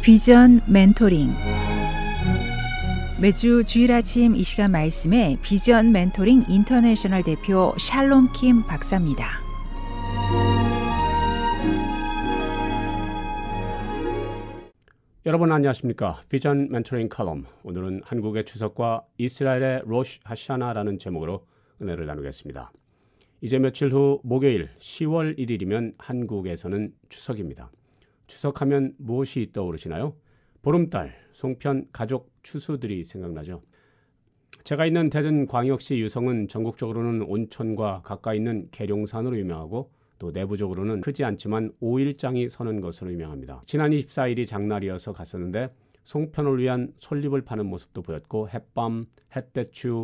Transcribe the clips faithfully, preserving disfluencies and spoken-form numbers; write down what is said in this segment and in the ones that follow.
비전 멘토링. 매주 주일 아침 이 시간 말씀에 비전 멘토링 인터내셔널 대표 샬롬 킴 박사입니다. 여러분 안녕하십니까? 비전 멘토링 칼럼. 오늘은 한국의 추석과 이스라엘의 로시 하샤나라는 제목으로 은혜를 나누겠습니다. 이제 며칠 후 목요일 시월 일일이면 한국에서는 추석입니다. 추석하면 무엇이 떠오르시나요? 보름달, 송편, 가족, 추수들이 생각나죠. 제가 있는 대전광역시 유성은 전국적으로는 온천과 가까이 있는 계룡산으로 유명하고 또 내부적으로는 크지 않지만 오일장이 서는 것으로 유명합니다. 지난 이십사일이 장날이어서 갔었는데 송편을 위한 솔잎을 파는 모습도 보였고 햇밤, 햇대추,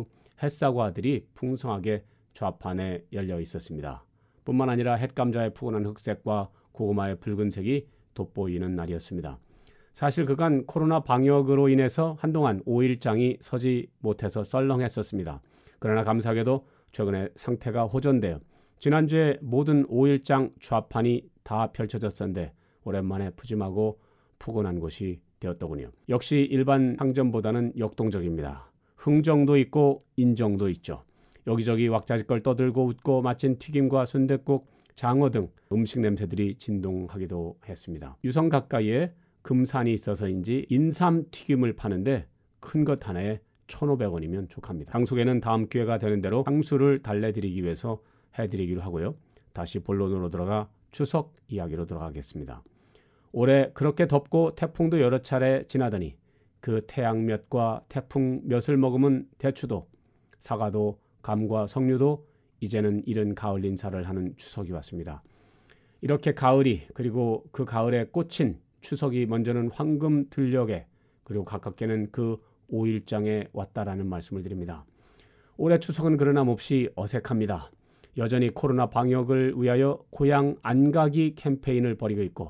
햇사과들이 풍성하게 좌판에 열려 있었습니다. 뿐만 아니라 햇감자의 푸근한 흑색과 고구마의 붉은색이 돋보이는 날이었습니다. 사실 그간 코로나 방역으로 인해서 한동안 오일장이 서지 못해서 썰렁했었습니다. 그러나 감사하게도 최근에 상태가 호전되어 지난주에 모든 오일장 좌판이 다 펼쳐졌었는데 오랜만에 푸짐하고 푸근한 곳이 되었더군요. 역시 일반 상점보다는 역동적입니다. 흥정도 있고 인정도 있죠. 여기저기 왁자지껄 떠들고 웃고 마친 튀김과 순댓국, 장어 등 음식 냄새들이 진동하기도 했습니다. 유성 가까이에 금산이 있어서인지 인삼 튀김을 파는데 큰 것 하나에 천오백 원이면 족합니다. 당속에는 다음 기회가 되는 대로 향수를 달래드리기 위해서 해드리기로 하고요. 다시 본론으로 들어가 추석 이야기로 들어가겠습니다. 올해 그렇게 덥고 태풍도 여러 차례 지나더니 그 태양몇과 태풍 몇을 머금은 대추도 사과도 감과 석류도 이제는 이른 가을 인사를 하는 추석이 왔습니다. 이렇게 가을이 그리고 그 가을에 꽂힌 추석이 먼저는 황금 들녘에 그리고 가깝게는 그 오일장에 왔다라는 말씀을 드립니다. 올해 추석은 그러나 몹시 어색합니다. 여전히 코로나 방역을 위하여 고향 안가기 캠페인을 벌이고 있고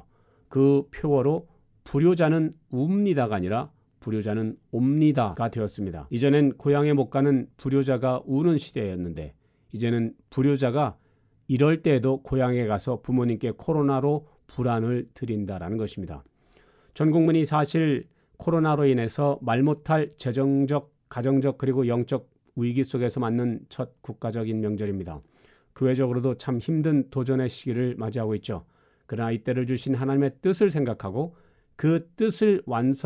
그 표어로 불효자는 웁니다가 아니라 불효자는 옵니다가 되었습니다. 이전엔 고향에 못 가는 불효자가 우는 시대였는데 이제는 불효자가 이럴 때에도 고향에 가서 부모님께 코로나로 불안을 드린다라는 것입니다. 전 국민이 사실 코로나로 인해서 말 못할 재정적, 가정적 그리고 영적 위기 속에서 맞는 첫 국가적인 명절입니다. 그 외적으로도 참 힘든 도전의 시기를 맞이하고 있죠. 그러나 이때를 주신 하나님의 뜻을 생각하고 그 뜻을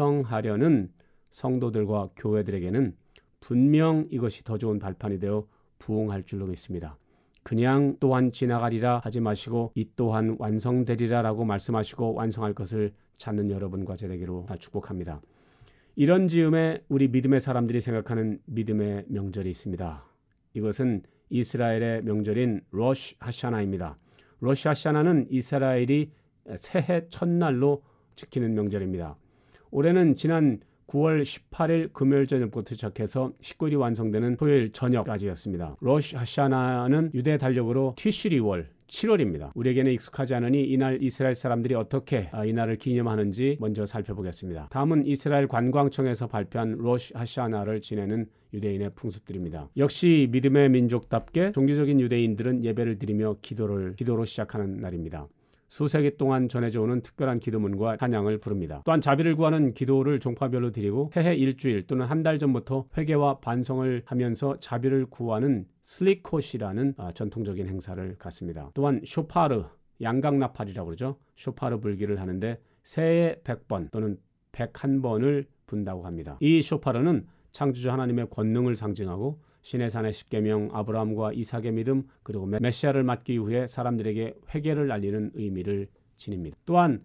완성하려는 성도들과 교회들에게는 분명 이것이 더 좋은 발판이 되어 부응할 줄로 믿습니다. 그냥 또한 지나가리라 하지 마시고 이 또한 완성되리라 라고 말씀하시고 완성할 것을 찾는 여러분과 제 되기로 축복합니다. 이런 즈음에 우리 믿음의 사람들이 생각하는 믿음의 명절이 있습니다. 이것은 이스라엘의 명절인 로시 하샤나입니다. 로시 하샤나는 이스라엘이 새해 첫날로 지키는 명절입니다. 올해는 지난 구월 십팔일 금요일 저녁부터 시작해서 십구일이 완성되는 토요일 저녁까지였습니다. 로시 하샤나는 유대 달력으로 티슈리월 칠월입니다. 우리에게는 익숙하지 않으니 이날 이스라엘 사람들이 어떻게 이날을 기념하는지 먼저 살펴보겠습니다. 다음은 이스라엘 관광청에서 발표한 로시 하샤나를 지내는 유대인의 풍습들입니다. 역시 믿음의 민족답게 종교적인 유대인들은 예배를 드리며 기도를 기도로 시작하는 날입니다. 수세기 동안 전해져 오는 특별한 기도문과 찬양을 부릅니다. 또한 자비를 구하는 기도를 종파별로 드리고 새해 일주일 또는 한 달 전부터 회개와 반성을 하면서 자비를 구하는 슬리콧이라는 아, 전통적인 행사를 갖습니다. 또한 쇼파르, 양강나팔이라고 그러죠. 쇼파르 불기를 하는데 새해 백 번 또는 백일 번을 분다고 합니다. 이 쇼파르는 창조주 하나님의 권능을 상징하고 시내산의 십계명, 아브라함과 이삭의 믿음, 그리고 메시아를 맞기 위해 사람들에게 회개를 알리는 의미를 지닙니다. 또한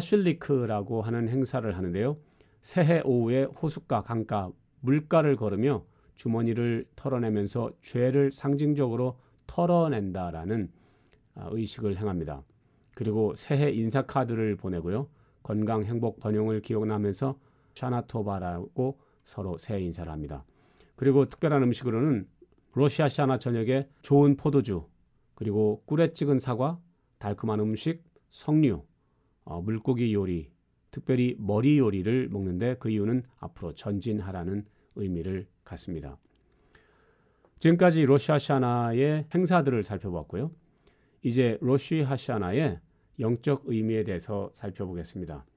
타슐리크라고 하는 행사를 하는데요. 새해 오후에 호숫가, 강가, 물가를 걸으며 주머니를 털어내면서 죄를 상징적으로 털어낸다라는 의식을 행합니다. 그리고 새해 인사카드를 보내고요. 건강, 행복, 번영을 기원하면서 샤나토바라고 서로 새해 인사를 합니다. 그리고 특별한 음식으로는 로시 하샤나 저녁에 좋은 포도주, 그리고 꿀에 찍은 사과, 달콤한 음식, 석류, 어, 물고기 요리, 특별히 머리 요리를 먹는데 그 이유는 앞으로 전진하라는 의미를 갖습니다. 지금까지 로시 하샤나의 행사들을 살펴봤고요. 이제 로시 하샤나의 영적 의미에 대해서 살펴보겠습니다.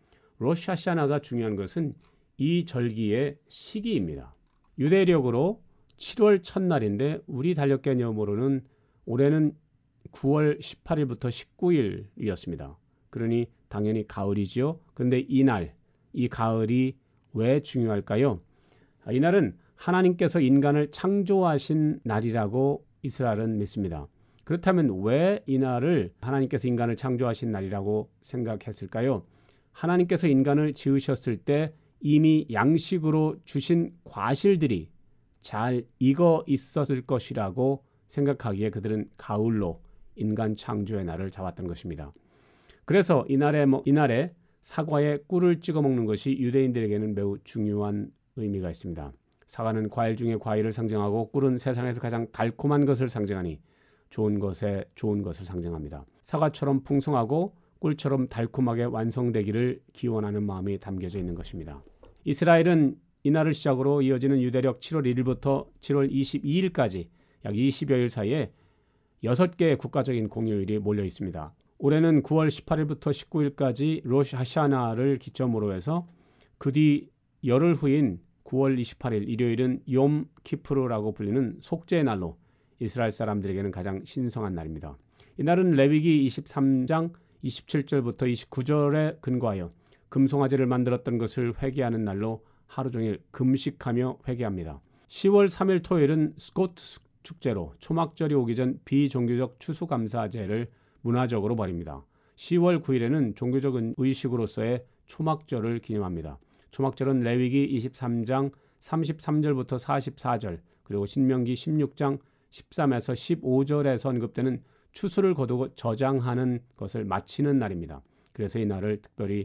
로시 하샤나가 중요한 것은 이 절기의 시기입니다. 유대력으로 칠월 첫날인데 우리 달력 개념으로는 올해는 구월 십팔일부터 십구일이었습니다. 그러니 당연히 가을이죠. 그런데 이날, 이 가을이 왜 중요할까요? 이날은 하나님께서 인간을 창조하신 날이라고 이스라엘은 믿습니다. 그렇다면 왜 이날을 하나님께서 인간을 창조하신 날이라고 생각했을까요? 하나님께서 인간을 지으셨을 때 이미 양식으로 주신 과실들이 잘 익어 있었을 것이라고 생각하기에 그들은 가을로 인간 창조의 날을 잡았던 것입니다. 그래서 이날에, 뭐, 이날에 사과에 꿀을 찍어 먹는 것이 유대인들에게는 매우 중요한 의미가 있습니다. 사과는 과일 중에 과일을 상징하고 꿀은 세상에서 가장 달콤한 것을 상징하니 좋은 것에 좋은 것을 상징합니다. 사과처럼 풍성하고 꿀처럼 달콤하게 완성되기를 기원하는 마음이 담겨져 있는 것입니다. 이스라엘은 이날을 시작으로 이어지는 유대력 칠월 일일부터 칠월 이십이일까지 약 이십여일 사이에 여섯 개의 국가적인 공휴일이 몰려 있습니다. 올해는 구월 십팔일부터 십구일까지 로시 하샤나를 기점으로 해서 그 뒤 열흘 후인 구월 이십팔일 일요일은 욤 키프르라고 불리는 속죄의 날로 이스라엘 사람들에게는 가장 신성한 날입니다. 이날은 레위기 이십삼장 이십칠절부터 이십구절에 근거하여 금송아지를 만들었던 것을 회개하는 날로 하루 종일 금식하며 회개합니다. 시월 삼일 토요일은 스코트 축제로 초막절이 오기 전 비종교적 추수감사제를 문화적으로 벌입니다. 시월 구일에는 종교적 의식으로서의 초막절을 기념합니다. 초막절은 레위기 이십삼장 삼십삼절부터 사십사절 그리고 신명기 십육장 십삼에서 십오절에서 언급되는 추수를 거두고 저장하는 것을 마치는 날입니다. 그래서 이 날을 특별히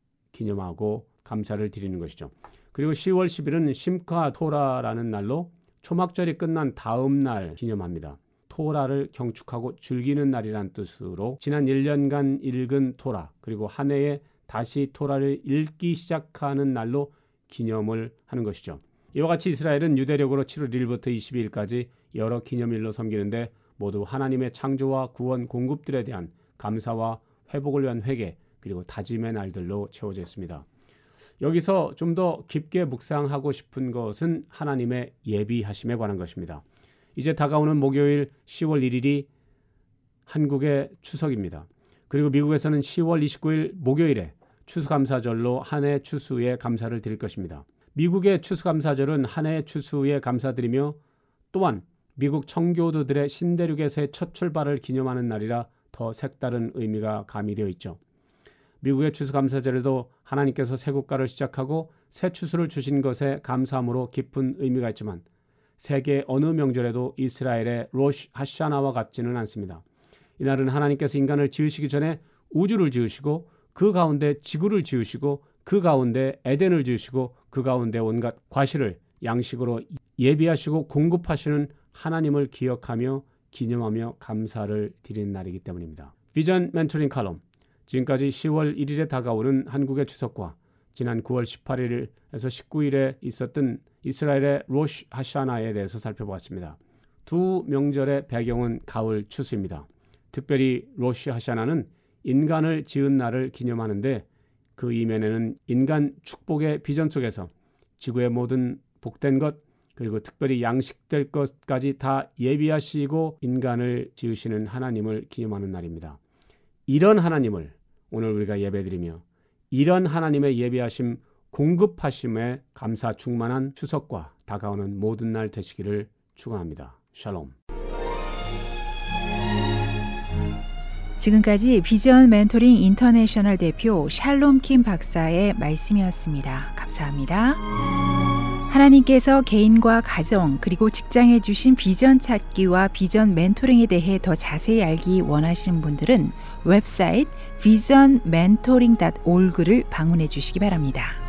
기념하고 감사를 드리는 것이죠. 그리고 시월 십일은 심카 토라라는 날로 초막절이 끝난 다음 날 기념합니다. 토라를 경축하고 즐기는 날이란 뜻으로 지난 일 년간 읽은 토라 그리고 한 해에 다시 토라를 읽기 시작하는 날로 기념을 하는 것이죠. 이와 같이 이스라엘은 유대력으로 칠월 일일부터 이십이일까지 여러 기념일로 섬기는데 모두 하나님의 창조와 구원 공급들에 대한 감사와 회복을 위한 회개 그리고 다짐의 날들로 채워져 있습니다. 여기서 좀 더 깊게 묵상하고 싶은 것은 하나님의 예비하심에 관한 것입니다. 이제 다가오는 목요일 시월 일일이 한국의 추석입니다. 그리고 미국에서는 시월 이십구일 목요일에 추수감사절로 한 해 추수에 감사를 드릴 것입니다. 미국의 추수감사절은 한 해 추수에 감사드리며 또한 미국 청교도들의 신대륙에서의 첫 출발을 기념하는 날이라 더 색다른 의미가 가미되어 있죠. 미국의 추수감사절에도 하나님께서 새 국가를 시작하고 새 추수를 주신 것에 감사함으로 깊은 의미가 있지만 세계 어느 명절에도 이스라엘의 로시 하샤나와 같지는 않습니다. 이날은 하나님께서 인간을 지으시기 전에 우주를 지으시고 그 가운데 지구를 지으시고 그 가운데 에덴을 지으시고 그 가운데 온갖 과실을 양식으로 예비하시고 공급하시는 하나님을 기억하며 기념하며 감사를 드리는 날이기 때문입니다. 비전 멘토링 칼럼, 지금까지 시월 일일에 다가오는 한국의 추석과 지난 구월 십팔일에서 십구일에 있었던 이스라엘의 로시 하샤나에 대해서 살펴보았습니다. 두 명절의 배경은 가을 추수입니다. 특별히 로시 하샤나는 인간을 지은 날을 기념하는데 그 이면에는 인간 축복의 비전 속에서 지구의 모든 복된 것 그리고 특별히 양식될 것까지 다 예비하시고 인간을 지으시는 하나님을 기념하는 날입니다. 이런 하나님을 오늘 우리가 예배드리며 이런 하나님의 예비하심 공급하심에 감사 충만한 추석과 다가오는 모든 날 되시기를 축원합니다. 샬롬. 지금까지 비전 멘토링 인터내셔널 대표 샬롬 킴 박사의 말씀이었습니다. 감사합니다. 하나님께서 개인과 가정 그리고 직장에 주신 비전 찾기와 비전 멘토링에 대해 더 자세히 알기 원하시는 분들은 웹사이트 비전 멘토링 닷 오르그를 방문해 주시기 바랍니다.